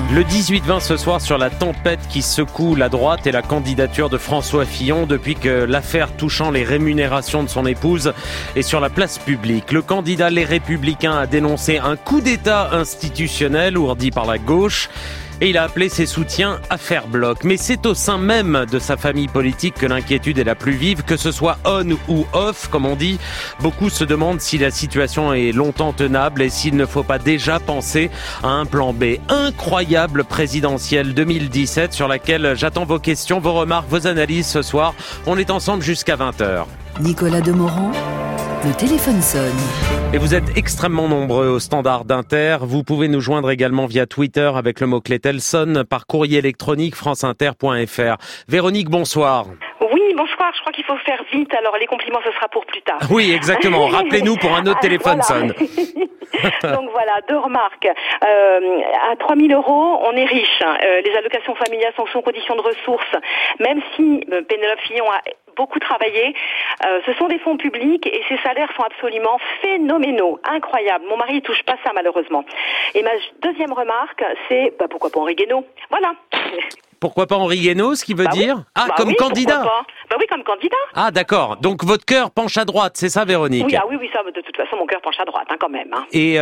Le 18-20 ce soir sur la tempête qui secoue la droite et la candidature de François Fillon depuis que l'affaire touchant les rémunérations de son épouse est sur la place publique. Le candidat Les Républicains a dénoncé un coup d'État institutionnel ourdi par la gauche. Et il a appelé ses soutiens à faire bloc. Mais c'est au sein même de sa famille politique que l'inquiétude est la plus vive, que ce soit on ou off, comme on dit. Beaucoup se demandent si la situation est longtemps tenable et s'il ne faut pas déjà penser à un plan B. Incroyable présidentielle 2017 sur laquelle j'attends vos questions, vos remarques, vos analyses ce soir. On est ensemble jusqu'à 20h. Nicolas Demorand, le téléphone sonne. Et vous êtes extrêmement nombreux au standard d'Inter. Vous pouvez nous joindre également via Twitter avec le mot-clé Telson par courrier électronique franceinter.fr. Véronique, bonsoir. Oui, bonsoir. Je crois qu'il faut faire vite. Alors, les compliments, ce sera pour plus tard. Oui, exactement. Rappelez-nous pour un autre téléphone sonne. Donc voilà, 2 remarques. À 3 000 €, on est riche. Les allocations familiales sont sous condition de ressources. Même si Pénélope Fillon a beaucoup travaillé, ce sont des fonds publics et ces salaires sont absolument phénoménaux, incroyables. Mon mari ne touche pas ça malheureusement. Et ma deuxième remarque, c'est pourquoi pas Henri Guénaud. Voilà. Pourquoi pas Henri Guénaud, ce qui veut dire oui. comme oui, candidat. Oui, comme candidat. Ah, d'accord. Donc votre cœur penche à droite, c'est ça, Véronique? Oui, ça. De toute façon, mon cœur penche à droite, quand même. Hein. Et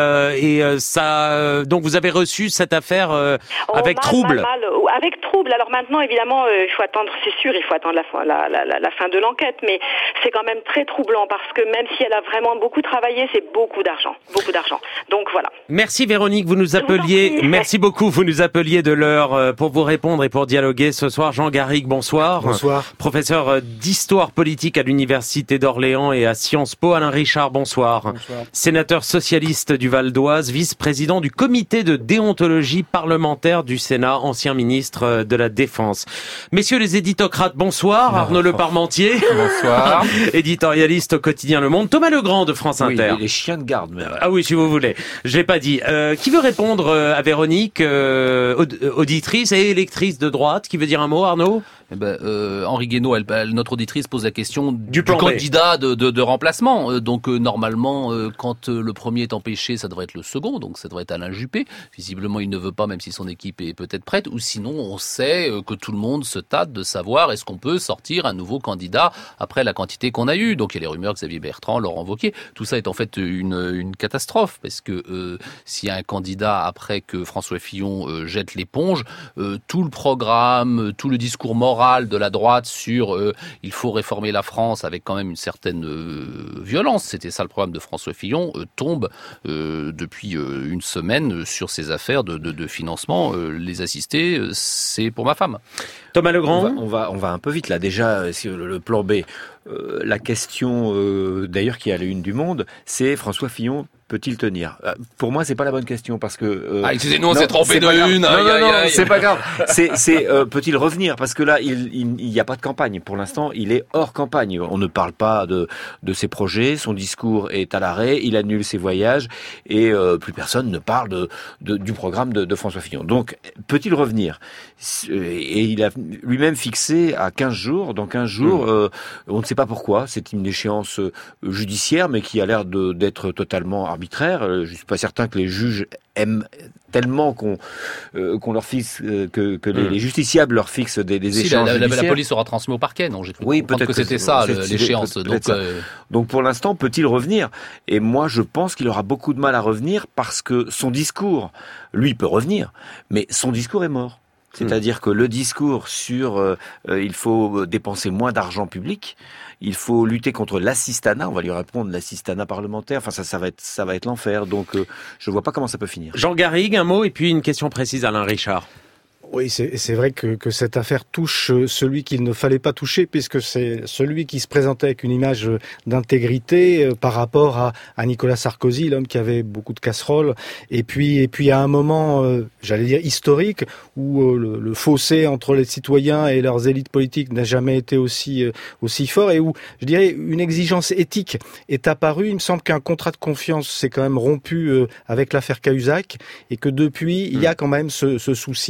ça. Donc vous avez reçu cette affaire avec trouble. Avec trouble. Alors maintenant, évidemment, il faut attendre. C'est sûr, il faut attendre la fin de l'enquête, mais c'est quand même très troublant parce que même si elle a vraiment beaucoup travaillé, c'est beaucoup d'argent. Donc voilà. Merci Véronique, vous nous appeliez. Merci beaucoup, vous nous appeliez de l'heure pour vous répondre et pour dialoguer ce soir. Jean Garrigue, bonsoir. Bonsoir. Professeur d'histoire politique à l'Université d'Orléans et à Sciences Po. Alain Richard, bonsoir. Bonsoir. Sénateur socialiste du Val d'Oise, vice-président du comité de déontologie parlementaire du Sénat, ancien ministre de la Défense. Messieurs les éditocrates, bonsoir. Arnaud Le Parmentier. Bonsoir. Éditorialiste au quotidien Le Monde. Thomas Legrand de France Inter. Oui, les chiens de garde. Mais Ah oui, si vous voulez. Je l'ai pas dit. Qui veut répondre à Véronique, auditrice et électrice de droite? Qui veut dire un mot, Arnaud? Henri Guénaud, notre auditrice pose la question du plan candidat de remplacement. Donc normalement, quand le premier est empêché, ça devrait être le second. Donc ça devrait être Alain Juppé. Visiblement, il ne veut pas, même si son équipe est peut-être prête. Ou sinon, on sait que tout le monde se tâte de savoir est-ce qu'on peut sortir un nouveau candidat après la quantité qu'on a eue. Donc il y a les rumeurs Xavier Bertrand, Laurent Wauquiez. Tout ça est en fait une catastrophe parce que s'il y a un candidat après que François Fillon jette l'éponge, tout le programme, tout le discours moral de la droite sur il faut réformer la France avec quand même une certaine violence, c'était ça le programme de François Fillon, tombe depuis une semaine sur ces affaires de financement. Les assister, c'est pour ma femme. Thomas Legrand. on va un peu vite là. Déjà, sur le plan B, la question d'ailleurs qui est à la une du Monde, c'est François Fillon peut-il tenir? Pour moi, c'est pas la bonne question parce que. Excusez-nous, on s'est trompé de une. Non, c'est pas grave. C'est peut-il revenir? Parce que là, il n'y a pas de campagne. Pour l'instant, il est hors campagne. On ne parle pas de ses projets. Son discours est à l'arrêt. Il annule ses voyages et plus personne ne parle du programme de François Fillon. Donc, peut-il revenir? Et il a lui-même fixé à 15 jours. Dans 15 jours, on ne sait pas pourquoi. C'est une échéance judiciaire, mais qui a l'air d'être totalement arbitraire. Je suis pas certain que les juges aiment tellement qu'on leur fixe que les justiciables leur fixent des échéances judiciaires. La police sera transmise au parquet, non? J'ai cru peut-être que c'était ça l'échéance. Donc pour l'instant, peut-il revenir? Et moi, je pense qu'il aura beaucoup de mal à revenir parce que son discours, lui, peut revenir, mais son discours est mort. C'est-à-dire que le discours sur il faut dépenser moins d'argent public, il faut lutter contre l'assistanat, on va lui répondre l'assistanat parlementaire, enfin ça va être l'enfer. Donc je vois pas comment ça peut finir. Jean Garrigue, un mot et puis une question précise à Alain Richard. Oui, c'est vrai que cette affaire touche celui qu'il ne fallait pas toucher, puisque c'est celui qui se présentait avec une image d'intégrité par rapport à Nicolas Sarkozy, l'homme qui avait beaucoup de casseroles. Et puis à un moment, j'allais dire historique, où le fossé entre les citoyens et leurs élites politiques n'a jamais été aussi fort, et où, je dirais, une exigence éthique est apparue. Il me semble qu'un contrat de confiance s'est quand même rompu avec l'affaire Cahuzac, et que depuis, il y a quand même ce souci, cette exigence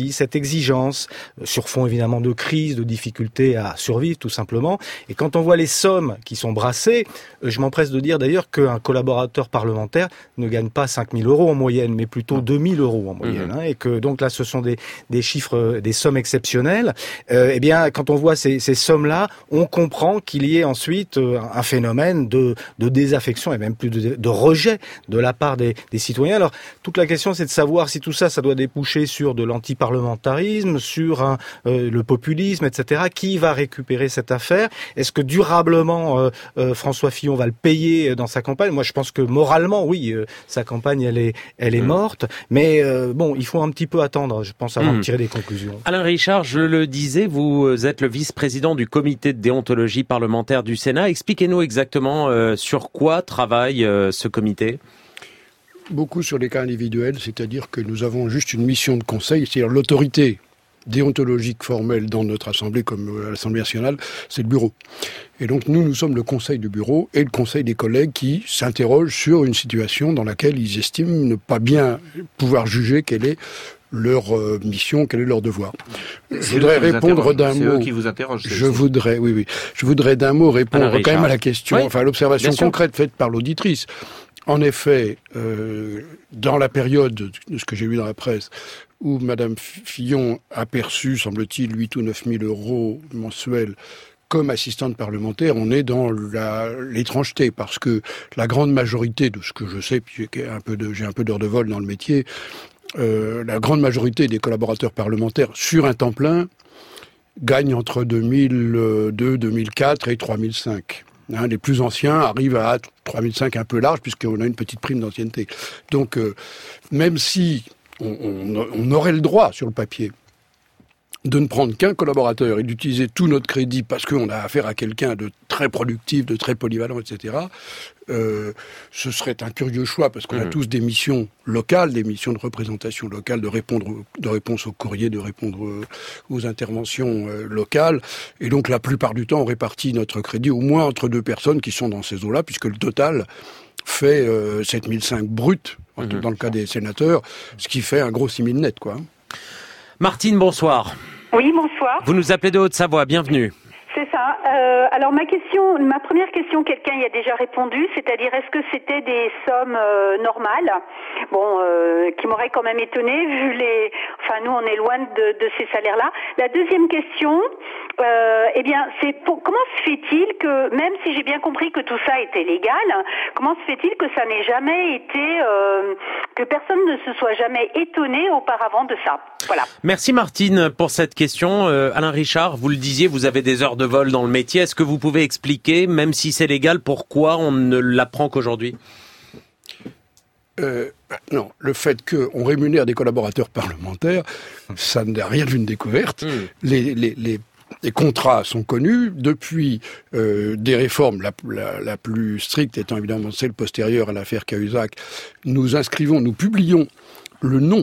d'exigence, sur fond évidemment de crise, de difficulté à survivre tout simplement. Et quand on voit les sommes qui sont brassées, je m'empresse de dire d'ailleurs qu'un collaborateur parlementaire ne gagne pas 5 000 € en moyenne, mais plutôt 2 000 € en moyenne. Et que donc là, ce sont des chiffres, des sommes exceptionnelles. Eh bien, quand on voit ces sommes-là, on comprend qu'il y ait ensuite un phénomène de désaffection et même plus de rejet de la part des citoyens. Alors, toute la question, c'est de savoir si tout ça, ça doit déboucher sur de l'antiparlementarisme, sur le populisme, etc. Qui va récupérer cette affaire? Est-ce que durablement François Fillon va le payer dans sa campagne? Moi, je pense que moralement, oui, sa campagne, elle est morte. Mais bon, il faut un petit peu attendre, je pense, avant de tirer des conclusions. Alain Richard, je le disais, vous êtes le vice-président du comité de déontologie parlementaire du Sénat. Expliquez-nous exactement sur quoi travaille ce comité. Beaucoup sur les cas individuels, c'est-à-dire que nous avons juste une mission de conseil, c'est-à-dire l'autorité déontologique formelle dans notre Assemblée comme à l'Assemblée nationale, c'est le bureau. Et donc nous sommes le conseil du bureau et le conseil des collègues qui s'interrogent sur une situation dans laquelle ils estiment ne pas bien pouvoir juger quelle est leur mission, quel est leur devoir. Je voudrais répondre d'un mot. C'est eux qui vous interrogent. Je voudrais d'un mot répondre quand même à la question, à l'observation concrète faite par l'auditrice. En effet, dans la période de ce que j'ai lu dans la presse, où Madame Fillon a perçu, semble-t-il, 8 ou 9 000 € mensuels comme assistante parlementaire, on est dans l'étrangeté, parce que la grande majorité de ce que je sais, puis j'ai un peu d'heures de vol dans le métier, la grande majorité des collaborateurs parlementaires sur un temps plein gagnent entre 2002, 2004 et 3005. Les plus anciens arrivent à 3005 un peu large, puisqu'on a une petite prime d'ancienneté. Donc, même si on aurait le droit, sur le papier, de ne prendre qu'un collaborateur et d'utiliser tout notre crédit parce qu'on a affaire à quelqu'un de très productif, de très polyvalent, etc., ce serait un curieux choix, parce qu'on a tous des missions locales, des missions de représentation locale, de réponse aux courriers, de répondre aux interventions locales. Et donc, la plupart du temps, on répartit notre crédit au moins entre deux personnes qui sont dans ces eaux-là, puisque le total fait 7005 brut, dans le cas des sénateurs, ce qui fait un gros 6000 net, quoi. Martine, bonsoir. Oui, bonsoir. Vous nous appelez de Haute-Savoie, bienvenue. C'est ça. Alors ma première question, quelqu'un y a déjà répondu, c'est-à-dire est-ce que c'était des sommes normales, qui m'auraient quand même étonné vu nous on est loin de ces salaires-là. La deuxième question, c'est comment se fait-il que, même si j'ai bien compris que tout ça était légal, comment se fait-il que ça n'ait jamais été, que personne ne se soit jamais étonné auparavant de ça? Voilà. Merci Martine pour cette question. Alain Richard, vous le disiez, vous avez des heures de vol dans le métier. Est-ce que vous pouvez expliquer, même si c'est légal, pourquoi on ne l'apprend qu'aujourd'hui? Non, le fait qu'on rémunère des collaborateurs parlementaires, ça n'a rien d'une découverte. Les contrats sont connus depuis des réformes, la plus stricte étant évidemment celle postérieure à l'affaire Cahuzac. Nous publions le nom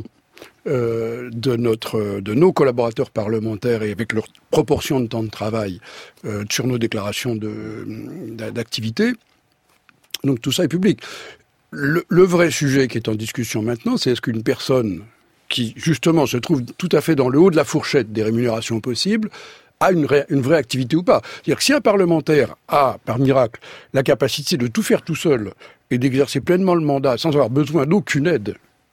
de nos collaborateurs parlementaires et avec leur proportion de temps de travail sur nos déclarations d'activité. Donc tout ça est public. Le vrai sujet qui est en discussion maintenant, c'est est-ce qu'une personne qui justement se trouve tout à fait dans le haut de la fourchette des rémunérations possibles a une vraie activité ou pas. C'est-à-dire que si un parlementaire a, par miracle, la capacité de tout faire tout seul et d'exercer pleinement le mandat sans avoir besoin d'aucune aide,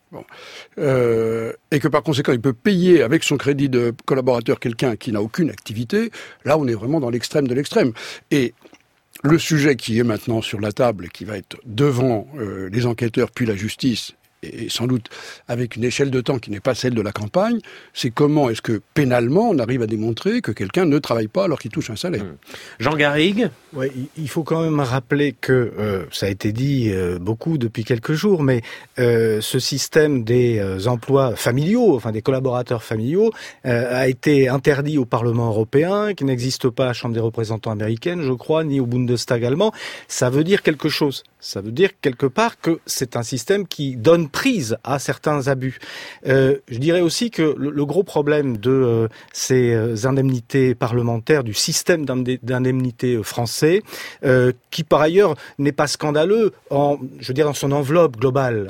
et que par conséquent il peut payer avec son crédit de collaborateur quelqu'un qui n'a aucune activité, là on est vraiment dans l'extrême de l'extrême. Et le sujet qui est maintenant sur la table, qui va être devant les enquêteurs puis la justice, et sans doute avec une échelle de temps qui n'est pas celle de la campagne, c'est comment est-ce que pénalement on arrive à démontrer que quelqu'un ne travaille pas alors qu'il touche un salaire. Jean Garrigue. Ouais, il faut quand même rappeler que ça a été dit beaucoup depuis quelques jours, mais ce système des emplois familiaux, enfin des collaborateurs familiaux, a été interdit au Parlement européen, qui n'existe pas à la Chambre des représentants américaine, je crois, ni au Bundestag allemand. Ça veut dire quelque chose. Ça veut dire quelque part que c'est un système qui donne prise à certains abus. Je dirais aussi que le gros problème de ces indemnités parlementaires, du système d'indemnités français, qui par ailleurs n'est pas scandaleux dans son enveloppe globale.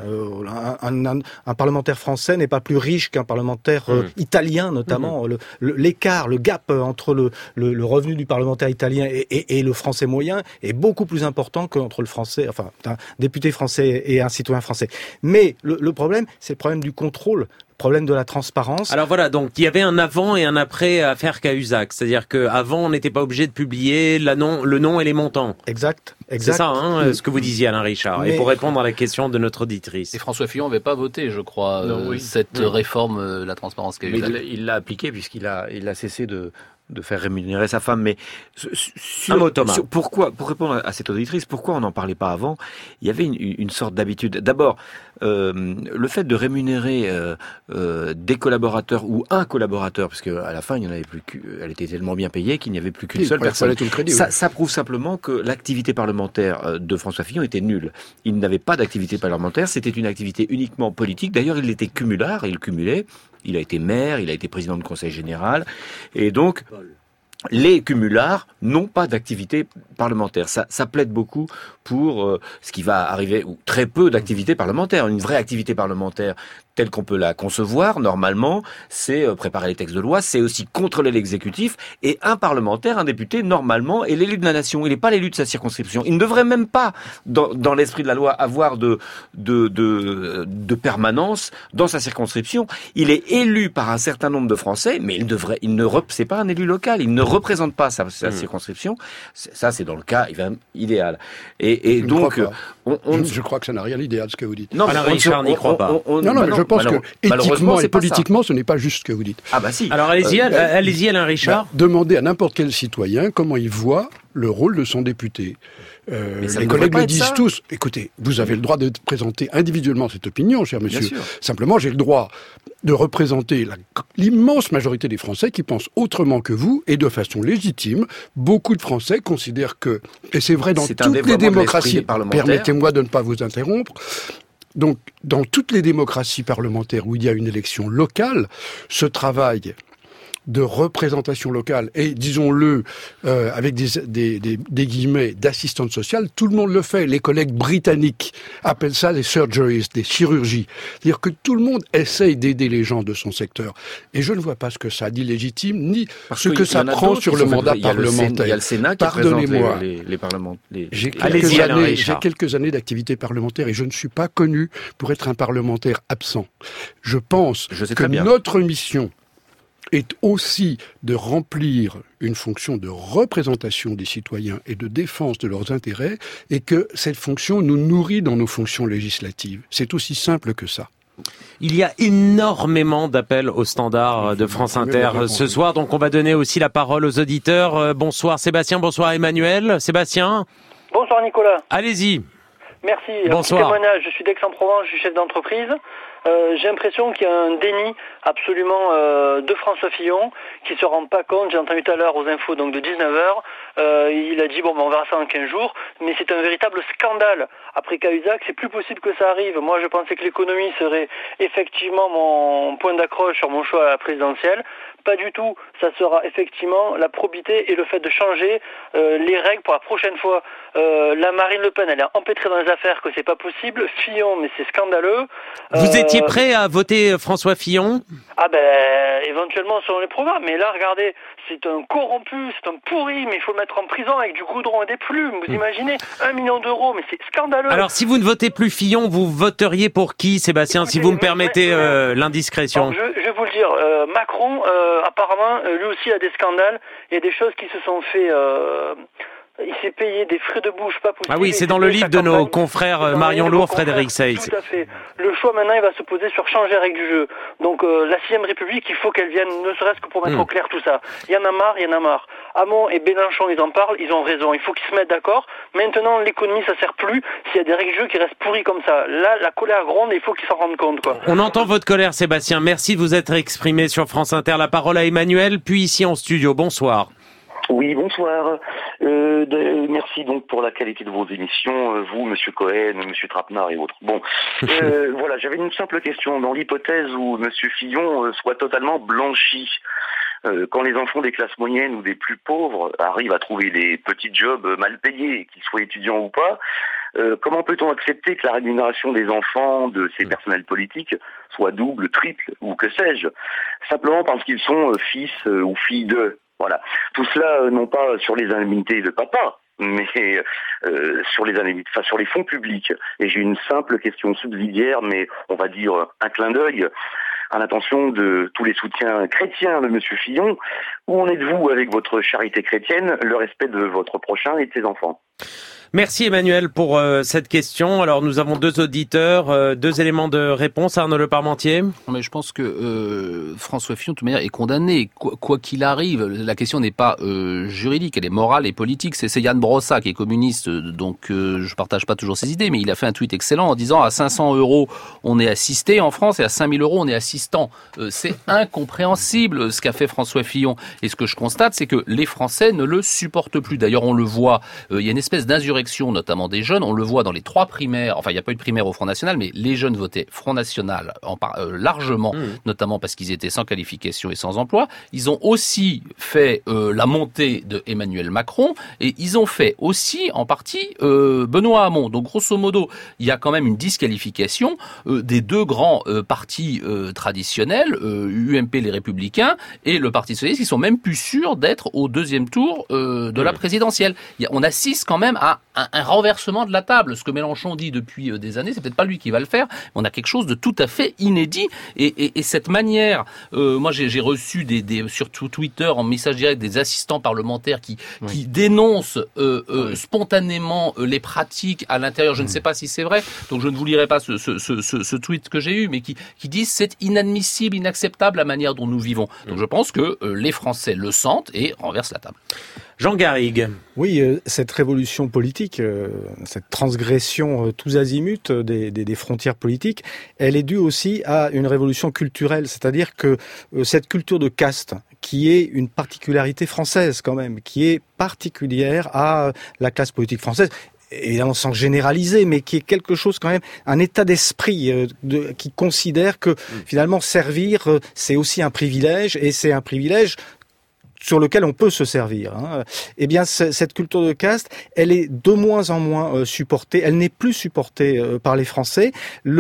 Un parlementaire français n'est pas plus riche qu'un parlementaire italien, notamment. L'écart, le gap entre le revenu du parlementaire italien et le français moyen est beaucoup plus important qu'entre le français, enfin, un député français et un citoyen français. Mais le problème, c'est le problème du contrôle. Problème de la transparence. Alors voilà, donc il y avait un avant et un après affaire Cahuzac, c'est-à-dire qu'avant on n'était pas obligé de publier le nom et les montants. Exact. C'est ça, ce que vous disiez, Alain Richard. Et pour répondre à la question de notre auditrice. Et François Fillon n'avait pas voté, je crois, cette réforme de la transparence Cahuzac. Mais il l'a appliqué puisqu'il a cessé de faire rémunérer sa femme. Mais un mot, Thomas. Pour répondre à cette auditrice, pourquoi on n'en parlait pas avant? Il y avait une sorte d'habitude. D'abord, le fait de rémunérer des collaborateurs ou un collaborateur, parce qu'à la fin, il y en avait plus elle était tellement bien payée qu'il n'y avait plus qu'une seule personne. Tout le crédit, ça prouve simplement que l'activité parlementaire de François Fillon était nulle. Il n'avait pas d'activité parlementaire, c'était une activité uniquement politique. D'ailleurs, il était cumulard, il cumulait. Il a été maire, il a été président du Conseil général, et donc les cumulards n'ont pas d'activité parlementaire. Ça plaide beaucoup pour ce qui va arriver, ou très peu d'activité parlementaire. Une vraie activité parlementaire telle qu'on peut la concevoir, normalement, c'est préparer les textes de loi, c'est aussi contrôler l'exécutif, et un parlementaire, un député, normalement, est l'élu de la nation, il n'est pas l'élu de sa circonscription. Il ne devrait même pas, dans l'esprit de la loi, avoir de permanence dans sa circonscription. Il est élu par un certain nombre de Français, mais c'est pas un élu local, il ne représente pas sa circonscription. Ça, c'est dans le cas idéal. Et donc, je crois que ça n'a rien d'idéal, ce que vous dites. Non, Alain Richard n'y croit pas. Je pense que éthiquement et politiquement, ce n'est pas juste ce que vous dites. Ah bah si. Alors allez-y, Alain Richard. Demandez à n'importe quel citoyen comment il voit le rôle de son député. Les collègues le disent tous. Écoutez, vous avez le droit de présenter individuellement cette opinion, cher monsieur. Simplement, j'ai le droit de représenter l'immense majorité des Français qui pensent autrement que vous et de façon légitime. Beaucoup de Français considèrent que, et c'est vrai dans toutes les démocraties, permettez-moi de ne pas vous interrompre, donc, dans toutes les démocraties parlementaires où il y a une élection locale, ce travail de représentation locale et, disons-le, avec des guillemets d'assistante sociale, tout le monde le fait. Les collègues britanniques appellent ça les surgeries, des chirurgies. C'est-à-dire que tout le monde essaye d'aider les gens de son secteur. Et je ne vois pas ce que ça dit légitime, ni ce que ça prend sur le mandat parlementaire. Il y a le Sénat qui présente les parlementaires. J'ai quelques années d'activité parlementaire et je ne suis pas connu pour être un parlementaire absent. Je pense que notre mission est aussi de remplir une fonction de représentation des citoyens et de défense de leurs intérêts, et que cette fonction nous nourrit dans nos fonctions législatives. C'est aussi simple que ça. Il y a énormément d'appels au standard de France Inter ce soir, donc on va donner aussi la parole aux auditeurs. Bonsoir Sébastien, bonsoir Emmanuel. Sébastien. Bonsoir Nicolas. Allez-y. Merci. Bonsoir. Un petit témoignage, je suis d'Aix-en-Provence, je suis chef d'entreprise. J'ai l'impression qu'il y a un déni absolument de François Fillon qui se rend pas compte. J'ai entendu tout à l'heure aux infos donc de 19h, il a dit on verra ça en 15 jours, mais c'est un véritable scandale. Après Cahuzac, c'est plus possible que ça arrive. Moi je pensais que l'économie serait effectivement mon point d'accroche sur mon choix à la présidentielle. Pas du tout, ça sera effectivement la probité et le fait de changer les règles pour la prochaine fois. La Marine Le Pen, elle est empêtrée dans les affaires que c'est pas possible. Fillon, mais c'est scandaleux. Vous étiez prêt à voter François Fillon ? Ah éventuellement selon les programmes. Mais là, regardez, c'est un corrompu, c'est un pourri, mais il faut le mettre en prison avec du goudron et des plumes. Vous imaginez 1 million d'euros, mais c'est scandaleux. Alors, si vous ne votez plus Fillon, vous voteriez pour qui, Sébastien, si vous me permettez l'indiscrétion ? Alors, je vais vous le dire. Macron, apparemment, lui aussi a des scandales. Il y a des choses qui se sont fait... il s'est payé des frais de bouche pas possible. Ah oui, c'est dans le livre de nos confrères Marion Lourd, Frédéric Seyss. Tout à fait. Le choix maintenant, il va se poser sur changer les règles du jeu. Donc la 6ème République, il faut qu'elle vienne, ne serait-ce que pour mettre au clair tout ça. Il y en a marre. Hamon et Mélenchon, ils en parlent, ils ont raison. Il faut qu'ils se mettent d'accord. Maintenant, l'économie, ça sert plus s'il y a des règles du jeu qui restent pourries comme ça. Là, la colère gronde et il faut qu'ils s'en rendent compte, quoi. On entend votre colère, Sébastien. Merci de vous être exprimé sur France Inter. La parole à Emmanuel, puis ici en studio. Bonsoir. Oui, bonsoir. Merci donc pour la qualité de vos émissions, vous, Monsieur Cohen, Monsieur Trapenard et autres. Bon, voilà, j'avais une simple question. Dans l'hypothèse où Monsieur Fillon soit totalement blanchi, quand les enfants des classes moyennes ou des plus pauvres arrivent à trouver des petits jobs mal payés, qu'ils soient étudiants ou pas, comment peut-on accepter que la rémunération des enfants de ces personnels politiques soit double, triple ou que sais-je, simplement parce qu'ils sont fils ou filles d'eux? Voilà. Tout cela, non pas sur les indemnités de papa, mais sur les fonds publics. Et j'ai une simple question subsidiaire, mais on va dire un clin d'œil à l'intention de tous les soutiens chrétiens de Monsieur Fillon. Où en êtes-vous avec votre charité chrétienne, le respect de votre prochain et de ses enfants? Merci Emmanuel pour cette question. Alors nous avons deux auditeurs, deux éléments de réponse. Arnaud Le Parmentier. Mais je pense que François Fillon, de toute manière, est condamné. Quoi qu'il arrive, la question n'est pas juridique, elle est morale et politique. C'est Yann Brossa qui est communiste, donc je partage pas toujours ses idées, mais il a fait un tweet excellent en disant à 500 € on est assisté en France et à 5000 € on est assistant. C'est incompréhensible ce qu'a fait François Fillon. Et ce que je constate, c'est que les Français ne le supportent plus. D'ailleurs, on le voit, il y a une espèce d'insurrection, notamment des jeunes. On le voit dans les 3 primaires. Enfin, il n'y a pas eu de primaire au Front National, mais les jeunes votaient Front National largement, notamment parce qu'ils étaient sans qualification et sans emploi. Ils ont aussi fait la montée de Emmanuel Macron et ils ont fait aussi, en partie, Benoît Hamon. Donc, grosso modo, il y a quand même une disqualification des deux grands partis traditionnels, UMP, les Républicains, et le Parti Socialiste, qui sont même plus sûrs d'être au deuxième tour de la présidentielle. On assiste quand même à un renversement de la table. Ce que Mélenchon dit depuis des années, c'est peut-être pas lui qui va le faire, mais on a quelque chose de tout à fait inédit. Et cette manière, moi j'ai reçu sur Twitter en message direct des assistants parlementaires qui dénoncent spontanément les pratiques à l'intérieur. Je ne sais pas si c'est vrai, donc je ne vous lirai pas ce tweet que j'ai eu, mais qui disent c'est inadmissible, inacceptable la manière dont nous vivons. Donc je pense que les Français le sentent et renversent la table. Jean Garrigue. Oui, cette révolution politique, cette transgression tous azimuts des frontières politiques, elle est due aussi à une révolution culturelle, c'est-à-dire que cette culture de caste, qui est une particularité française quand même, qui est particulière à la classe politique française, évidemment sans généraliser, mais qui est quelque chose quand même, un état d'esprit qui considère que finalement servir, c'est aussi un privilège, et c'est un privilège sur lequel on peut se servir. Eh bien, cette culture de caste, elle est de moins en moins supportée. Elle n'est plus supportée par les Français.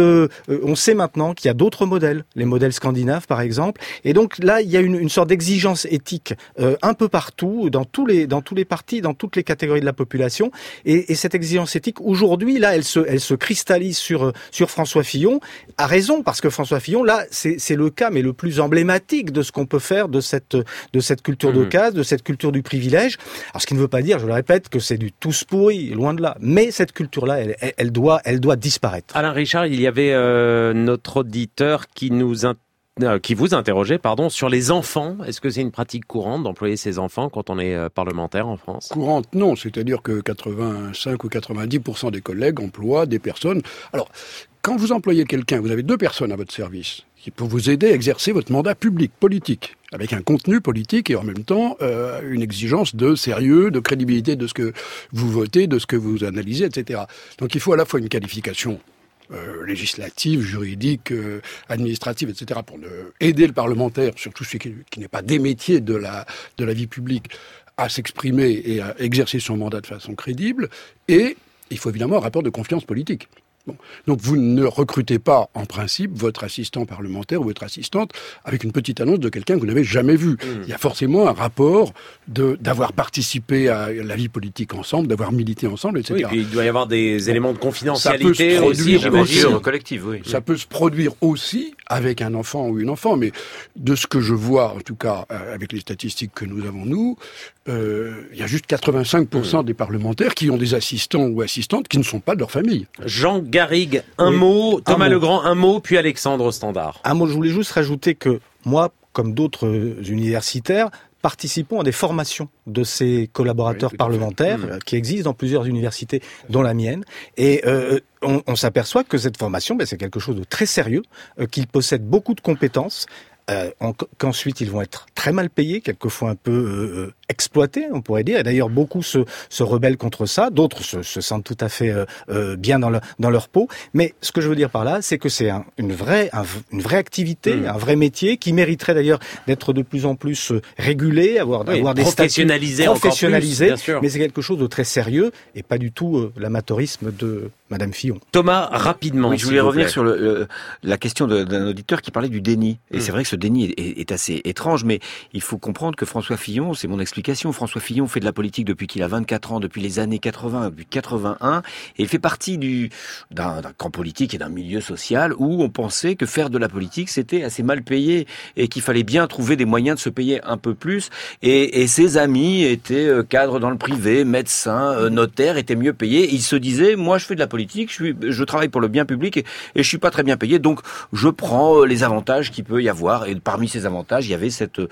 On sait maintenant qu'il y a d'autres modèles, les modèles scandinaves par exemple. Et donc là, il y a une sorte d'exigence éthique un peu partout, dans tous les partis, dans toutes les catégories de la population. Et cette exigence éthique, aujourd'hui, là, elle se cristallise sur François Fillon. À raison, parce que François Fillon, là, c'est le cas, mais le plus emblématique de ce qu'on peut faire de cette culture de caste, de cette culture du privilège. Alors, ce qui ne veut pas dire, je le répète, que c'est du tous pourri, loin de là. Mais cette culture-là, elle doit disparaître. Alain Richard, il y avait notre auditeur qui vous interrogeait, sur les enfants. Est-ce que c'est une pratique courante d'employer ses enfants quand on est parlementaire en France? Courante, non. C'est-à-dire que 85 ou 90% des collègues emploient des personnes. Alors, quand vous employez quelqu'un, vous avez 2 personnes à votre service qui peuvent vous aider à exercer votre mandat public, politique, avec un contenu politique et en même temps une exigence de sérieux, de crédibilité de ce que vous votez, de ce que vous analysez, etc. Donc il faut à la fois une qualification législative, juridique, administrative, etc., pour aider le parlementaire, surtout celui qui n'est pas des métiers de la vie publique, à s'exprimer et à exercer son mandat de façon crédible. Et il faut évidemment un rapport de confiance politique. Bon. Donc vous ne recrutez pas, en principe, votre assistant parlementaire ou votre assistante avec une petite annonce de quelqu'un que vous n'avez jamais vu. Il y a forcément un rapport d'avoir participé à la vie politique ensemble, d'avoir milité ensemble, etc. Oui, puis il doit y avoir des éléments de confidentialité aussi, j'imagine. Collective, oui. Ça peut se produire aussi avec un enfant ou une enfant, mais de ce que je vois, en tout cas, avec les statistiques que nous avons, il y a juste 85% des parlementaires qui ont des assistants ou assistantes qui ne sont pas de leur famille. Jean Garrigue, un mot, Thomas Legrand, un mot, puis Alexandre Standard. Un mot, je voulais juste rajouter que moi, comme d'autres universitaires, participons à des formations de ces collaborateurs parlementaires qui existent dans plusieurs universités, dont la mienne. Et on s'aperçoit que cette formation, c'est quelque chose de très sérieux, qu'ils possèdent beaucoup de compétences, qu'ensuite ils vont être très mal payés, quelquefois un peu exploité, on pourrait dire. Et d'ailleurs, beaucoup se rebellent contre ça. D'autres se sentent tout à fait bien dans leur peau. Mais ce que je veux dire par là, c'est que c'est une vraie activité, un vrai métier qui mériterait d'ailleurs d'être de plus en plus régulé, avoir des professionnalisé, bien sûr. Mais c'est quelque chose de très sérieux et pas du tout l'amateurisme de Madame Fillon. Thomas, rapidement. Oui, je voulais revenir sur la question d'un auditeur qui parlait du déni. Et c'est vrai que ce déni est assez étrange, mais il faut comprendre que François Fillon, c'est mon explication, François Fillon fait de la politique depuis qu'il a 24 ans, depuis les années 80, depuis 81, et il fait partie d'un camp politique et d'un milieu social où on pensait que faire de la politique, c'était assez mal payé et qu'il fallait bien trouver des moyens de se payer un peu plus. Et ses amis étaient cadres dans le privé, médecins, notaires, étaient mieux payés. Et il se disait, moi je fais de la politique, je travaille pour le bien public et je suis pas très bien payé, donc je prends les avantages qu'il peut y avoir. Et parmi ces avantages, il y avait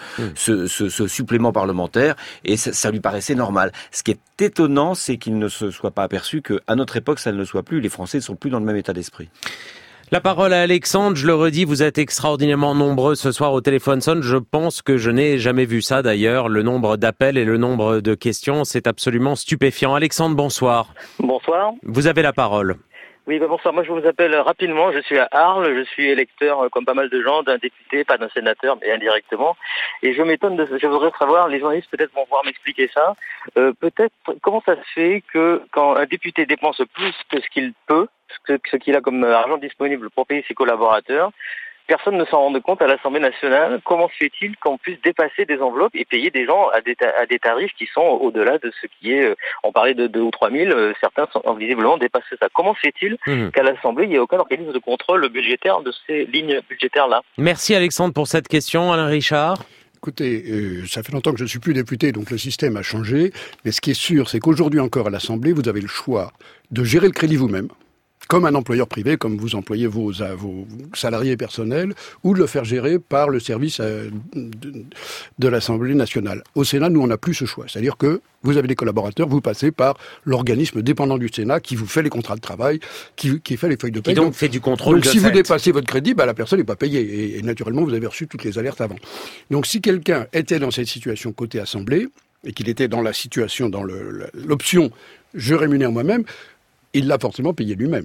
ce supplément parlementaire et ça lui paraissait normal. Ce qui est étonnant, c'est qu'il ne se soit pas aperçu qu'à notre époque, ça ne le soit plus. Les Français ne sont plus dans le même état d'esprit. La parole à Alexandre, je le redis, vous êtes extraordinairement nombreux ce soir au téléphone sonne. Je pense que je n'ai jamais vu ça d'ailleurs. Le nombre d'appels et le nombre de questions, c'est absolument stupéfiant. Alexandre, bonsoir. Bonsoir. Vous avez la parole. Oui, bonsoir. Moi, je vous appelle rapidement. Je suis à Arles. Je suis électeur, comme pas mal de gens, d'un député, pas d'un sénateur, mais indirectement. Et je m'étonne je voudrais savoir, les journalistes peut-être vont pouvoir m'expliquer ça. Peut-être, comment ça se fait que quand un député dépense plus que ce qu'il peut, ce qu'il a comme argent disponible pour payer ses collaborateurs, personne ne s'en rende compte à l'Assemblée nationale. Comment se fait-il qu'on puisse dépasser des enveloppes et payer des gens à des tarifs qui sont au-delà de ce qui est... on parlait de 2 ou 3 000, certains ont visiblement dépassé ça. Comment se fait-il qu'à l'Assemblée, il n'y ait aucun organisme de contrôle budgétaire de ces lignes budgétaires-là? Merci Alexandre pour cette question. Alain Richard. Écoutez, ça fait longtemps que je ne suis plus député, donc le système a changé. Mais ce qui est sûr, c'est qu'aujourd'hui encore à l'Assemblée, vous avez le choix de gérer le crédit vous-même, comme un employeur privé, comme vous employez vos salariés personnels, ou de le faire gérer par le service de l'Assemblée nationale. Au Sénat, nous, on n'a plus ce choix. C'est-à-dire que vous avez des collaborateurs, vous passez par l'organisme dépendant du Sénat qui vous fait les contrats de travail, qui fait les feuilles de paie. Qui donc fait du contrôle donc, de si fait. vous dépassez votre crédit, la personne n'est pas payée. Et naturellement, vous avez reçu toutes les alertes avant. Donc si quelqu'un était dans cette situation côté Assemblée, et qu'il était dans la situation, dans l'option « je rémunère moi-même », il l'a forcément payé lui-même,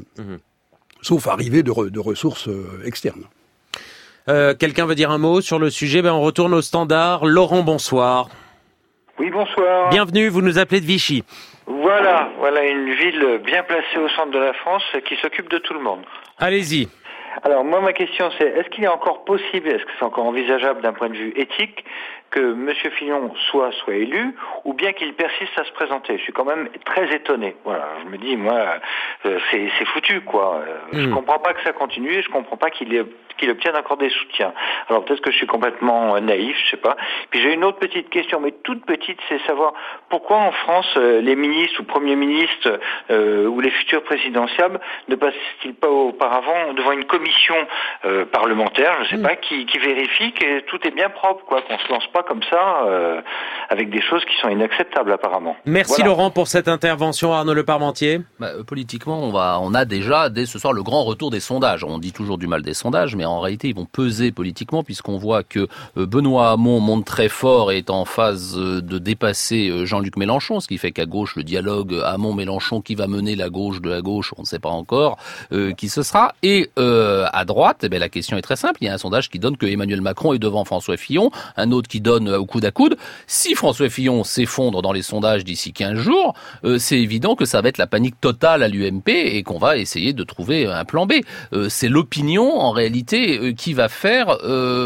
sauf arrivée de ressources externes. Quelqu'un veut dire un mot sur le sujet? On retourne au standard. Laurent, bonsoir. Oui, bonsoir. Bienvenue, vous nous appelez de Vichy. Voilà une ville bien placée au centre de la France qui s'occupe de tout le monde. Allez-y. Alors moi, ma question c'est, est-ce qu'il est encore possible, est-ce que c'est encore envisageable d'un point de vue éthique que M. Fillon soit élu, ou bien qu'il persiste à se présenter? Je suis quand même très étonné. Voilà, je me dis, moi, c'est foutu, quoi. Je comprends pas que ça continue, et je comprends pas qu'il obtienne encore des soutiens. Alors peut-être que je suis complètement naïf, je sais pas. Puis j'ai une autre petite question, mais toute petite, c'est savoir pourquoi en France les ministres ou premiers ministres ou les futurs présidentiables ne passent-ils pas auparavant devant une commission parlementaire, je sais pas, qui vérifie que tout est bien propre, quoi, qu'on se lance pas comme ça avec des choses qui sont inacceptables apparemment. Merci voilà. Laurent pour cette intervention. Arnaud Le Parmentier. Politiquement, on a déjà dès ce soir le grand retour des sondages. On dit toujours du mal des sondages, mais en réalité, ils vont peser politiquement puisqu'on voit que Benoît Hamon monte très fort et est en phase de dépasser Jean-Luc Mélenchon, ce qui fait qu'à gauche, le dialogue Hamon-Mélenchon, qui va mener la gauche de la gauche, on ne sait pas encore qui ce sera. Et à droite, la question est très simple. Il y a un sondage qui donne que Emmanuel Macron est devant François Fillon, un autre qui donne au coude à coude. Si François Fillon s'effondre dans les sondages d'ici 15 jours, c'est évident que ça va être la panique totale à l'UMP et qu'on va essayer de trouver un plan B. C'est l'opinion, en réalité, qui va faire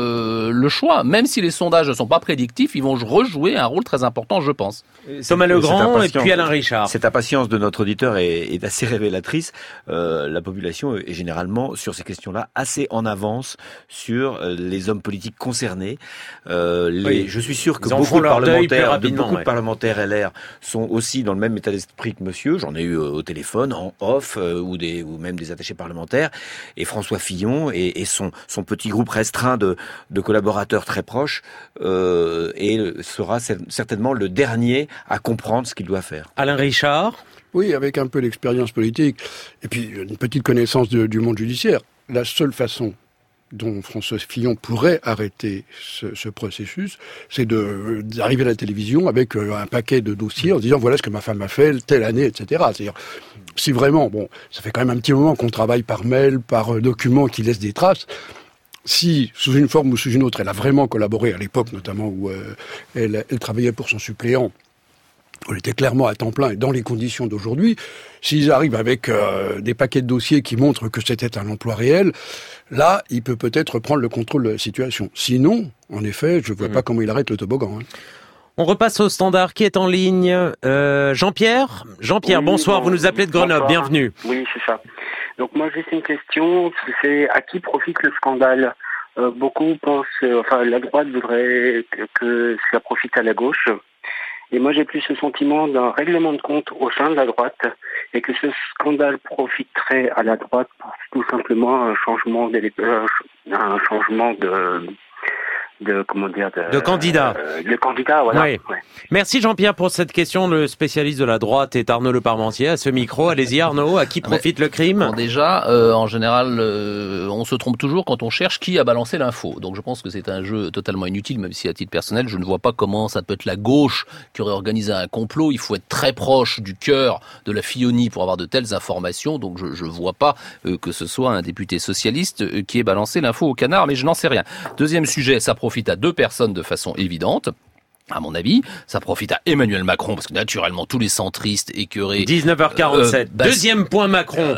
le choix. Même si les sondages ne sont pas prédictifs, ils vont rejouer un rôle très important, je pense. Thomas Legrand et puis Alain Richard. Cette impatience de notre auditeur est assez révélatrice. La population est généralement, sur ces questions-là, assez en avance sur les hommes politiques concernés. Je suis sûr que beaucoup de parlementaires LR sont aussi dans le même état d'esprit que monsieur. J'en ai eu au téléphone, en off, ou même des attachés parlementaires. Et François Fillon et son petit groupe restreint de collaborateurs très proches sera certainement le dernier à comprendre ce qu'il doit faire. Alain Richard. Oui, avec un peu d'expérience politique et puis une petite connaissance du monde judiciaire. La seule façon dont François Fillon pourrait arrêter ce processus, c'est d'arriver à la télévision avec un paquet de dossiers en disant voilà ce que ma femme a fait telle année, etc. C'est-à-dire, si vraiment, ça fait quand même un petit moment qu'on travaille par mail, par document qui laisse des traces. Si, sous une forme ou sous une autre, elle a vraiment collaboré à l'époque, notamment où elle travaillait pour son suppléant, on était clairement à temps plein et dans les conditions d'aujourd'hui. S'ils arrivent avec des paquets de dossiers qui montrent que c'était un emploi réel, là, il peut peut-être reprendre le contrôle de la situation. Sinon, en effet, je ne vois pas comment il arrête le toboggan. On repasse au standard qui est en ligne. Jean-Pierre, oui, bonsoir, vous nous appelez de Grenoble, bonsoir. Bienvenue. Oui, c'est ça. Donc moi, j'ai une question, c'est à qui profite le scandale ? Beaucoup pensent, la droite voudrait que ça profite à la gauche. Et moi, j'ai plus ce sentiment d'un règlement de compte au sein de la droite et que ce scandale profiterait à la droite pour tout simplement un changement de candidat. Le candidat, voilà. Oui. Ouais. Merci Jean-Pierre pour cette question. Le spécialiste de la droite est Arnaud Le Parmentier à ce micro. Allez-y Arnaud, à qui profite le crime ? Bon, déjà, en général, on se trompe toujours quand on cherche qui a balancé l'info. Donc je pense que c'est un jeu totalement inutile, même si à titre personnel, je ne vois pas comment ça peut être la gauche qui aurait organisé un complot. Il faut être très proche du cœur de la Fillonie pour avoir de telles informations. Donc je vois pas que ce soit un député socialiste qui ait balancé l'info au canard, mais je n'en sais rien. Deuxième sujet, ça profite à deux personnes de façon évidente. À mon avis, ça profite à Emmanuel Macron, parce que naturellement, tous les centristes écœurés... 19h47. Deuxième point Macron.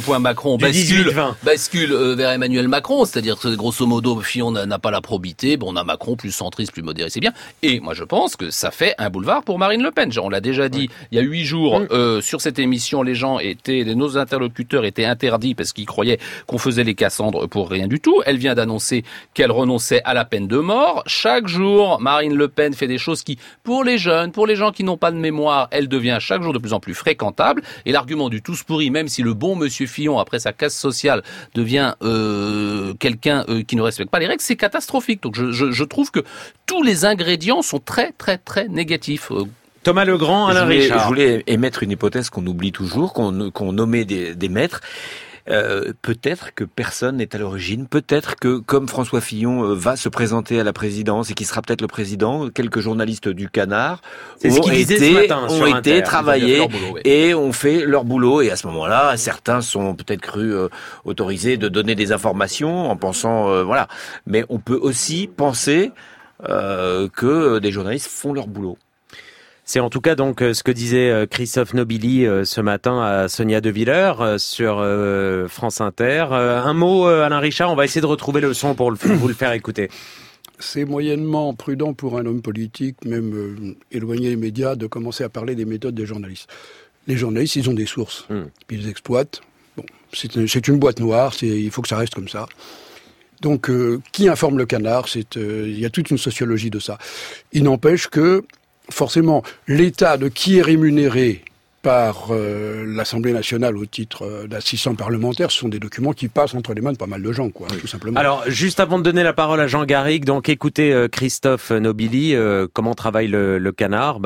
Bascule vers Emmanuel Macron, c'est-à-dire que grosso modo, Fillon n'a pas la probité, on a Macron plus centriste, plus modéré, c'est bien. Et moi, je pense que ça fait un boulevard pour Marine Le Pen. On l'a déjà dit, il y a 8 jours, sur cette émission, nos interlocuteurs étaient interdits parce qu'ils croyaient qu'on faisait les Cassandres pour rien du tout. Elle vient d'annoncer qu'elle renonçait à la peine de mort. Chaque jour, Marine Le Pen fait des choses qui, pour les jeunes, pour les gens qui n'ont pas de mémoire, elle devient chaque jour de plus en plus fréquentable. Et l'argument du tous pourri, même si le bon monsieur Fillon, après sa casse sociale, devient quelqu'un qui ne respecte pas les règles, c'est catastrophique. Donc je trouve que tous les ingrédients sont très, très, très négatifs. Thomas Legrand, Alain Richard. Je voulais émettre une hypothèse qu'on oublie toujours, qu'on nommait des maîtres. Peut-être que personne n'est à l'origine, peut-être que comme François Fillon va se présenter à la présidence et qui sera peut-être le président, quelques journalistes du Canard ont été travaillés et ont fait leur boulot, et à ce moment-là certains sont peut-être crus autorisés de donner des informations en pensant voilà, mais on peut aussi penser que des journalistes font leur boulot. C'est en tout cas donc ce que disait Christophe Nobili ce matin à Sonia De Villers sur France Inter. Un mot, Alain Richard, on va essayer de retrouver le son pour vous le faire écouter. C'est moyennement prudent pour un homme politique, même éloigné des médias, de commencer à parler des méthodes des journalistes. Les journalistes, ils ont des sources, puis ils exploitent. Bon, c'est une boîte noire, il faut que ça reste comme ça. Donc, qui informe le Canard, il y a toute une sociologie de ça. Il n'empêche que forcément, l'état de qui est rémunéré par l'Assemblée nationale au titre d'assistant parlementaire, ce sont des documents qui passent entre les mains de pas mal de gens, tout simplement. Alors, juste avant de donner la parole à Jean Garrigue, donc écoutez Christophe Nobili, comment travaille le canard,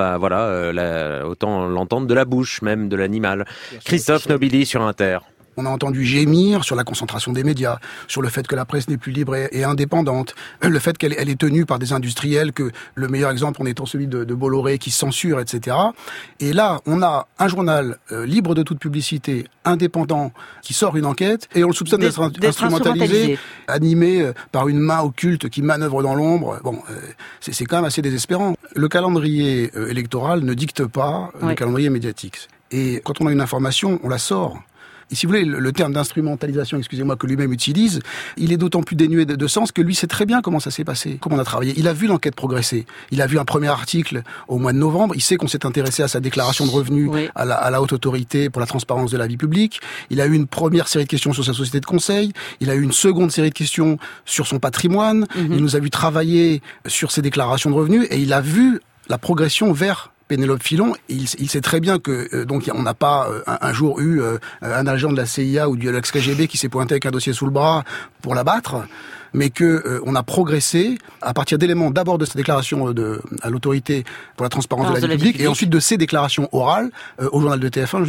autant l'entendre de la bouche même de l'animal. Christophe Nobili sur Inter. On a entendu gémir sur la concentration des médias, sur le fait que la presse n'est plus libre et indépendante, le fait qu'elle est tenue par des industriels, que le meilleur exemple en étant celui de Bolloré qui censure, etc. Et là, on a un journal libre de toute publicité, indépendant, qui sort une enquête et on le soupçonne d'être instrumentalisé, animé par une main occulte qui manœuvre dans l'ombre. Bon, c'est quand même assez désespérant. Le calendrier électoral ne dicte pas le calendrier médiatique. Et quand on a une information, on la sort. Et si vous voulez, le terme d'instrumentalisation, excusez-moi, que lui-même utilise, il est d'autant plus dénué de sens que lui sait très bien comment ça s'est passé, comment on a travaillé. Il a vu l'enquête progresser. Il a vu un premier article au mois de novembre. Il sait qu'on s'est intéressé à sa déclaration de revenus, à la haute autorité pour la transparence de la vie publique. Il a eu une première série de questions sur sa société de conseil. Il a eu une seconde série de questions sur son patrimoine. Il nous a vu travailler sur ses déclarations de revenus et il a vu la progression vers Pénélope Fillon, il sait très bien que donc on n'a pas un jour eu un agent de la CIA ou du ex-KGB qui s'est pointé avec un dossier sous le bras pour l'abattre, mais que on a progressé à partir d'éléments d'abord de sa déclaration à l'autorité pour la transparence de la vie publique et ensuite de ses déclarations orales au journal de TF1 le jeudi dernier.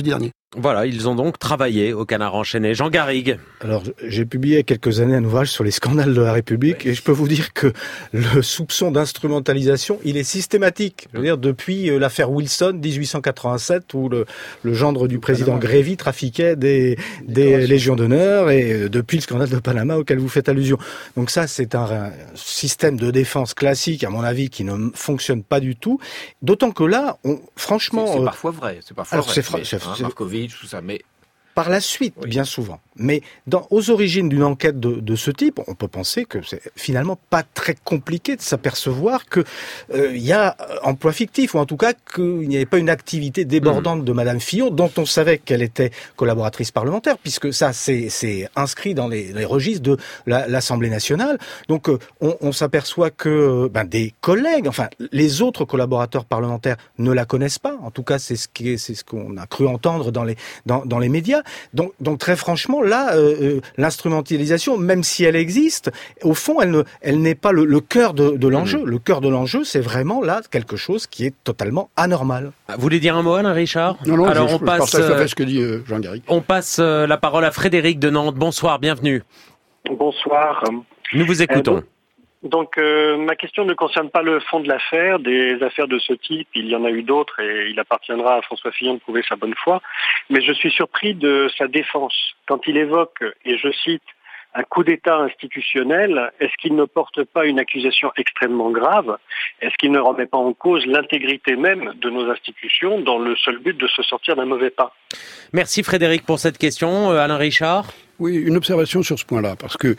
Voilà, ils ont donc travaillé au Canard enchaîné. Jean Garrigue. Alors, j'ai publié il y a quelques années un ouvrage sur les scandales de la République et je peux vous dire que le soupçon d'instrumentalisation, il est systématique. Je veux dire, depuis l'affaire Wilson, 1887, où le gendre du président Grévy trafiquait des légions d'honneur et depuis le scandale de Panama auquel vous faites allusion. Donc ça, c'est un système de défense classique, à mon avis, qui ne fonctionne pas du tout. D'autant que là, franchement... C'est parfois vrai. C'est parfois vrai. Markovitch, tout ça, mais par la suite, bien souvent. Mais aux origines d'une enquête de ce type, on peut penser que c'est finalement pas très compliqué de s'apercevoir que il y a emploi fictif, ou en tout cas qu'il n'y avait pas une activité débordante de Madame Fillon, dont on savait qu'elle était collaboratrice parlementaire, puisque ça c'est inscrit dans les registres de l'Assemblée nationale. Donc on s'aperçoit que des collègues, enfin les autres collaborateurs parlementaires ne la connaissent pas. En tout cas, c'est ce qu'on a cru entendre dans les médias. Donc très franchement, là, l'instrumentalisation, même si elle existe, au fond, elle n'est pas le cœur de l'enjeu. Le cœur de l'enjeu, c'est vraiment là quelque chose qui est totalement anormal. Vous voulez dire un mot, Alain Richard ? Non, alors je partage tout à fait ce que dit Jean Garrigue. On passe la parole à Frédéric de Nantes. Bonsoir, bienvenue. Bonsoir. Nous vous écoutons. Donc ma question ne concerne pas le fond de l'affaire. Des affaires de ce type, il y en a eu d'autres et il appartiendra à François Fillon de prouver sa bonne foi. Mais je suis surpris de sa défense. Quand il évoque, et je cite, un coup d'État institutionnel, est-ce qu'il ne porte pas une accusation extrêmement grave ? Est-ce qu'il ne remet pas en cause l'intégrité même de nos institutions dans le seul but de se sortir d'un mauvais pas ? Merci Frédéric pour cette question. Alain Richard ? Oui, une observation sur ce point-là, parce que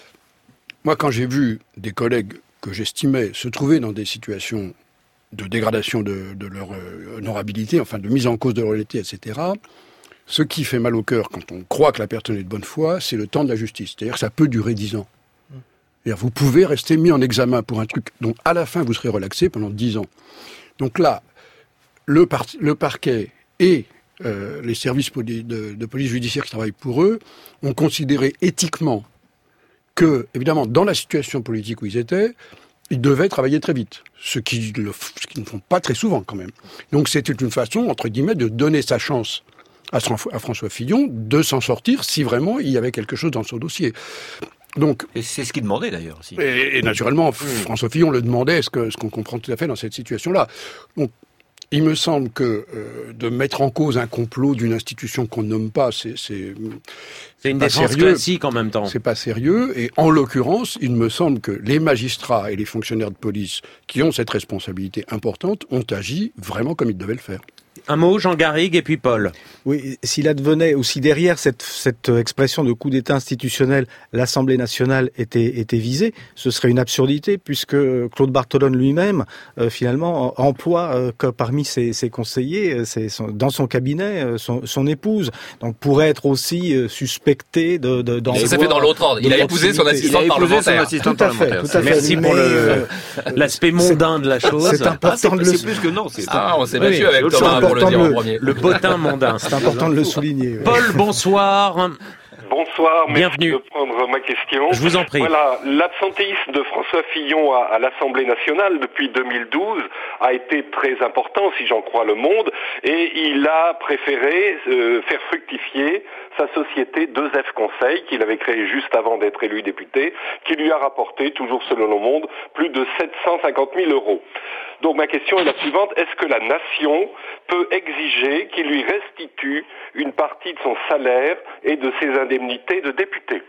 moi, quand j'ai vu des collègues que j'estimais se trouver dans des situations de dégradation de leur honorabilité, enfin de mise en cause de leur honnêteté, etc., ce qui fait mal au cœur quand on croit que la personne est de bonne foi, c'est le temps de la justice. C'est-à-dire que ça peut durer 10 ans. C'est-à-dire vous pouvez rester mis en examen pour un truc dont à la fin vous serez relaxé pendant 10 ans. Donc là, le parquet et les services de police judiciaire qui travaillent pour eux ont considéré éthiquement que, évidemment, dans la situation politique où ils étaient, ils devaient travailler très vite, ce qu'ils ne font pas très souvent quand même. Donc c'était une façon, entre guillemets, de donner sa chance à François Fillon de s'en sortir si vraiment il y avait quelque chose dans son dossier. Donc, et c'est ce qu'il demandait d'ailleurs aussi. Et naturellement, François Fillon le demandait, ce qu'on comprend tout à fait dans cette situation-là. Donc, il me semble que de mettre en cause un complot d'une institution qu'on ne nomme pas, c'est une défense classique en même temps. C'est pas sérieux. Et en l'occurrence, il me semble que les magistrats et les fonctionnaires de police qui ont cette responsabilité importante ont agi vraiment comme ils devaient le faire. Un mot, Jean Garrigue et puis Paul. Oui, s'il advenait, ou si derrière cette expression de coup d'État institutionnel, l'Assemblée nationale était visée, ce serait une absurdité, puisque Claude Bartolone lui-même, finalement, emploie parmi ses conseillers, dans son cabinet, son épouse. Donc pourrait être aussi suspecté d'envoi. Ça fait dans l'autre ordre. Il a épousé son assistant parlementaire. Tout à fait. Merci pour l'aspect mondain de la chose. C'est important de le... C'est plus que non. On s'est battu avec Thomas pour le dire en premier. Le bottin mondain. C'est important de le souligner. Paul, bonsoir. Bonsoir, merci Bienvenue. de prendre ma question. Je vous en prie. Voilà, l'absentéisme de François Fillon à l'Assemblée nationale depuis 2012 a été très important, si j'en crois Le Monde, et il a préféré faire fructifier sa société 2F Conseil, qu'il avait créée juste avant d'être élu député, qui lui a rapporté, toujours selon Le Monde, plus de 750 000 euros. Donc ma question est la suivante, est-ce que la nation peut exiger qu'il lui restitue une partie de son salaire et de ses indemnités de député?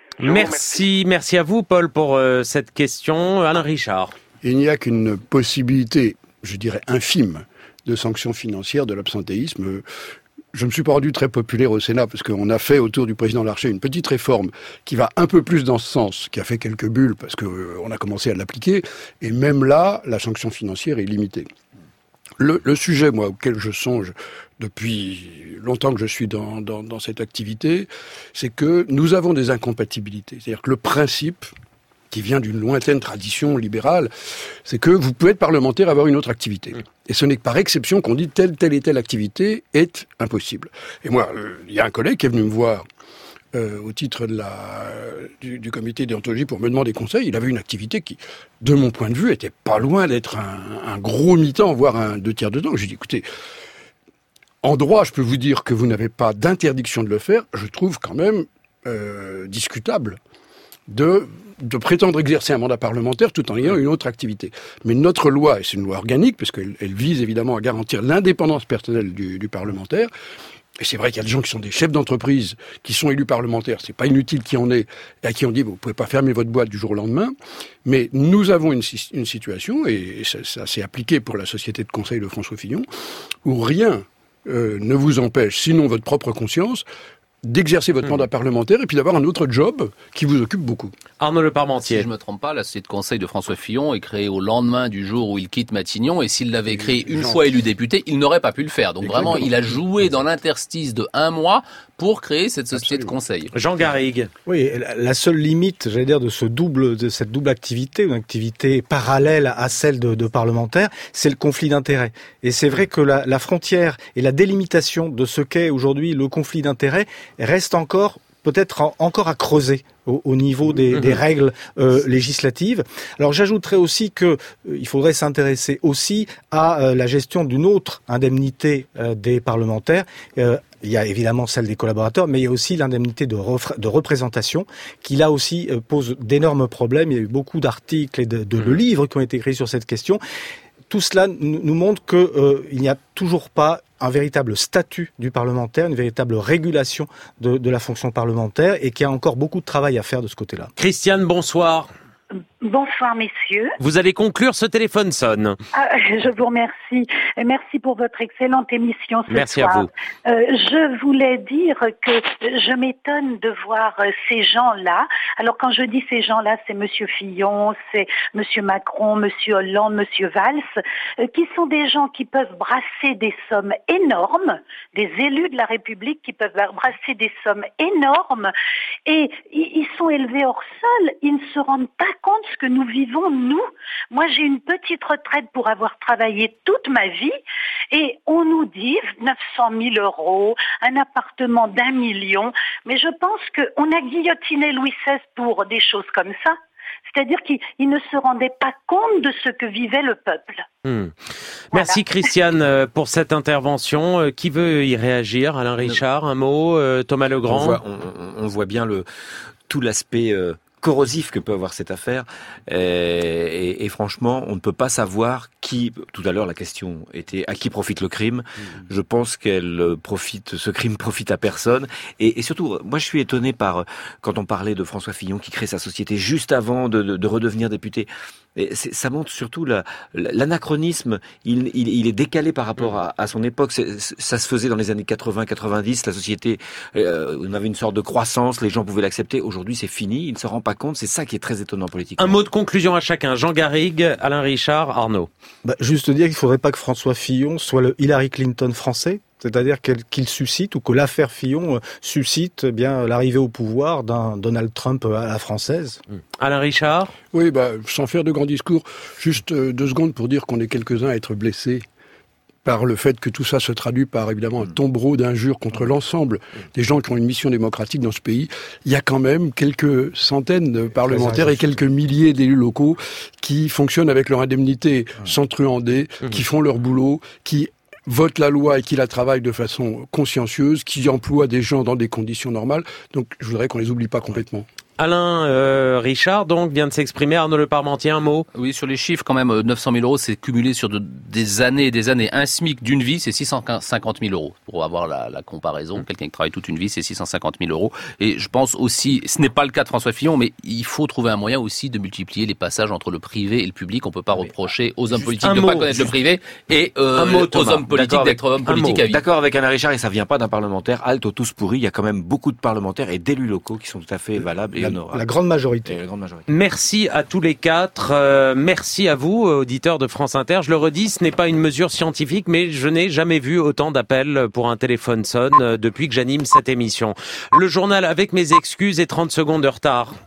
Merci à vous Paul pour cette question. Alain Richard. Il n'y a qu'une possibilité, je dirais infime, de sanctions financières de l'absentéisme. Je me suis pas rendu très populaire au Sénat parce qu'on a fait autour du président Larcher une petite réforme qui va un peu plus dans ce sens, qui a fait quelques bulles parce qu'on a commencé à l'appliquer. Et même là, la sanction financière est limitée. Le sujet, moi, auquel je songe depuis longtemps que je suis dans cette activité, c'est que nous avons des incompatibilités. C'est-à-dire que le principe, qui vient d'une lointaine tradition libérale, c'est que vous pouvez être parlementaire et avoir une autre activité. Et ce n'est que par exception qu'on dit telle et telle activité est impossible. Et moi, il y a un collègue qui est venu me voir au titre du comité déontologie pour me demander conseil. Il avait une activité qui, de mon point de vue, était pas loin d'être un gros mi-temps, voire un 2/3 de temps. Je lui ai dit, écoutez, En droit, je peux vous dire que vous n'avez pas d'interdiction de le faire. Je trouve quand même discutable de prétendre exercer un mandat parlementaire tout en ayant une autre activité. Mais notre loi, et c'est une loi organique, parce qu'elle vise évidemment à garantir l'indépendance personnelle du parlementaire, et c'est vrai qu'il y a des gens qui sont des chefs d'entreprise, qui sont élus parlementaires, c'est pas inutile qu'il y en ait, et à qui on dit, vous pouvez pas fermer votre boîte du jour au lendemain, mais nous avons une situation, et ça s'est appliqué pour la société de conseil de François Fillon, où rien ne vous empêche, sinon votre propre conscience, d'exercer votre mandat parlementaire et puis d'avoir un autre job qui vous occupe beaucoup. Arnaud Le Parmentier. Si je ne me trompe pas, la société de conseil de François Fillon est créée au lendemain du jour où il quitte Matignon, et s'il l'avait créé une fois élu député, il n'aurait pas pu le faire. Donc vraiment, il a joué dans l'interstice de 1 mois pour créer cette société de conseil. Jean Garrigue. Oui, la seule limite, j'allais dire, de cette double activité, une activité parallèle à celle de parlementaire, c'est le conflit d'intérêts. Et c'est vrai que la frontière et la délimitation de ce qu'est aujourd'hui le conflit d'intérêts reste peut-être encore à creuser au niveau des règles législatives. Alors j'ajouterais aussi que il faudrait s'intéresser aussi à la gestion d'une autre indemnité des parlementaires. Il y a évidemment celle des collaborateurs, mais il y a aussi l'indemnité de représentation qui là aussi pose d'énormes problèmes. Il y a eu beaucoup d'articles et de livres qui ont été écrits sur cette question. Tout cela nous montre qu'il n'y a toujours pas un véritable statut du parlementaire, une véritable régulation de la fonction parlementaire, et qu'il y a encore beaucoup de travail à faire de ce côté-là. Christiane, bonsoir. Bonsoir messieurs. Vous allez conclure, ce téléphone sonne. Je vous remercie. Et merci pour votre excellente émission ce merci soir. À vous. Je voulais dire que je m'étonne de voir ces gens-là. Alors quand je dis ces gens-là, c'est Monsieur Fillon, c'est Monsieur Macron, Monsieur Hollande, Monsieur Valls, qui sont des gens qui peuvent brasser des sommes énormes, des élus de la République qui peuvent brasser des sommes énormes, et ils sont élevés hors sol, ils ne se rendent pas compte ce que nous vivons, nous. Moi, j'ai une petite retraite pour avoir travaillé toute ma vie, et on nous dit 900 000 euros, un appartement d'1 million, mais je pense qu'on a guillotiné Louis XVI pour des choses comme ça. C'est-à-dire qu'il ne se rendait pas compte de ce que vivait le peuple. Voilà. Merci Christiane pour cette intervention. Qui veut y réagir? Alain Richard, un mot? Thomas Legrand? On voit bien tout l'aspect corrosif que peut avoir cette affaire, et franchement, on ne peut pas savoir qui. Tout à l'heure, la question était à qui profite le crime. Je pense ce crime profite à personne, et surtout, moi, je suis étonné quand on parlait de François Fillon qui crée sa société juste avant de redevenir député. Et ça montre surtout l'anachronisme. Il est décalé par rapport à son époque. Ça se faisait dans les années 80-90. La société, on avait une sorte de croissance. Les gens pouvaient l'accepter. Aujourd'hui, c'est fini. Il ne se rend pas compte. C'est ça qui est très étonnant politiquement. Un mot de conclusion à chacun. Jean Garrigue, Alain Richard, Arnaud. Juste dire qu'il ne faudrait pas que François Fillon soit le Hillary Clinton français. C'est-à-dire qu'il suscite, ou que l'affaire Fillon suscite l'arrivée au pouvoir d'un Donald Trump à la française. Alain Richard? Oui, sans faire de grands discours, juste 2 secondes pour dire qu'on est quelques-uns à être blessés par le fait que tout ça se traduit par évidemment un tombereau d'injures contre l'ensemble des gens qui ont une mission démocratique dans ce pays. Il y a quand même quelques centaines de parlementaires et quelques milliers d'élus locaux qui fonctionnent avec leur indemnité sans truander, qui font leur boulot, qui votent la loi et qui la travaillent de façon consciencieuse, qui emploient des gens dans des conditions normales. Donc je voudrais qu'on les oublie pas complètement. Alain Richard, donc, vient de s'exprimer. Arnaud Le Parmentier, un mot? Oui, sur les chiffres, quand même, 900 000 euros, c'est cumulé sur des années et des années. Un SMIC d'une vie, c'est 650 000 euros. Pour avoir la comparaison, quelqu'un qui travaille toute une vie, c'est 650 000 euros. Et je pense aussi, ce n'est pas le cas de François Fillon, mais il faut trouver un moyen aussi de multiplier les passages entre le privé et le public. On peut pas reprocher aux hommes politiques de ne pas connaître le privé et aux hommes politiques d'être hommes politiques à vie. D'accord avec Alain Richard, et ça vient pas d'un parlementaire. Halte aux tous pourris, il y a quand même beaucoup de parlementaires et d'élus locaux qui sont tout à fait valables et honorables. La grande majorité. Merci à tous les 4. Merci à vous, auditeurs de France Inter. Je le redis, ce n'est pas une mesure scientifique, mais je n'ai jamais vu autant d'appels pour un téléphone sonne depuis que j'anime cette émission. Le journal avec mes excuses et 30 secondes de retard.